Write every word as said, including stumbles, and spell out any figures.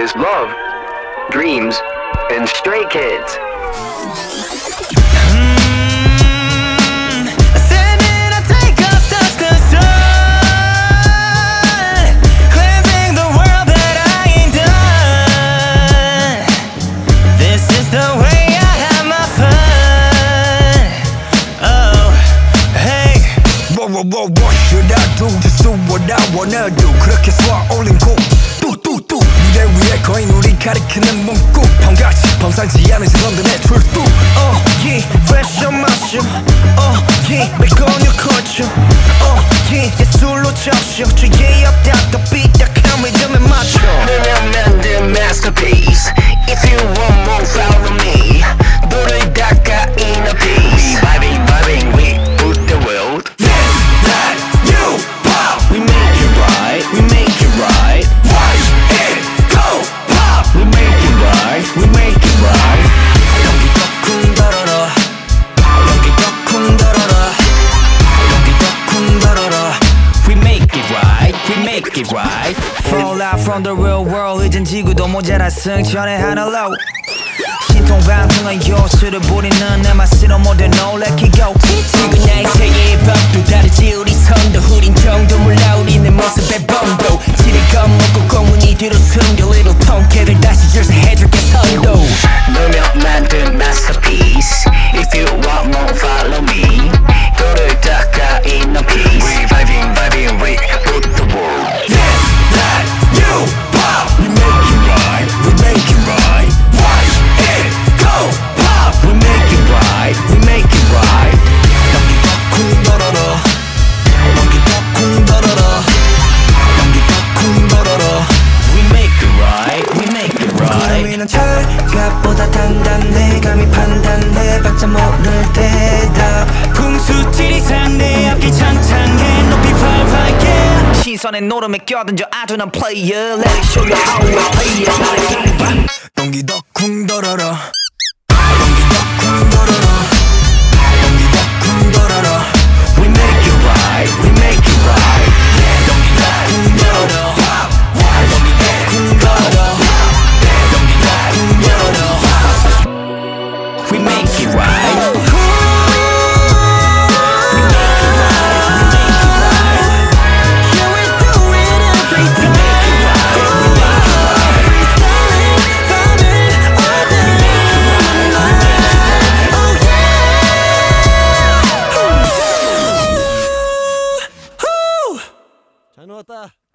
is Love, Dreams, and Stray Kids. What should I do? Just do what I wanna do. 그렇게 쏘아 올린 곡 뚜뚜뚜 미래 위에 거인 우리 가리키는 문구 펑같이 범상치 않은 시선들의 출두 Oh yeah, fashion 마셔 Oh yeah, make on your culture Oh yeah, 예술로 적셔 주의 없다고 삐딱한 리듬에 맞춰 내가 만든 masterpiece If you want more follow me 너를 닦아 in a piece We vibing, vibing, we put the world We make it right, we make it right. Watch it go pop. We make it right, we make it right. 여기 덕쿵 달아라. 여기 덕쿵 달아라. 여기 덕쿵 달아라. We make it right, we make it right. Fall out from the real world. 이젠 지구도 모자라 승천의 하늘로. 신통방통한 요술을 부리는 내 맛으로 모두 놀래키고 지금 나의 세계의 법도 다르지 우리 선도 흐린 정도 몰라 우리 내 모습의 범도 지레 겁먹고 공문이 뒤로 숨겨 Little 통쾌를 다시 절세해줄게 선도 너며 만든 masterpiece If you want more follow me 너를 닦아 in a piece We vibing vibing we put the world This, that, you, pop We make it right, we make it right Watch it go pop We make it right, we make it right 여기 덕쿵 달아라 여기 덕쿵 달아라 여기 덕쿵 달아라 We make it right, we make it right 구름이는 철갑보다 단단해 감히 판단해 봤자 모를 대답 풍수질 이상 내 앞길 창창해 높이 활활해 시선의 노름에 껴든져 아둔한 player Let it show you how we play it 동기 덕쿵 달아라 동기 덕쿵 달아라 동기 덕쿵 달아라 We make it right, we make it right 동기 덕쿵 달아라 동기 덕쿵 달아라 동기 덕쿵 달아라 We make it right 잘 나왔다.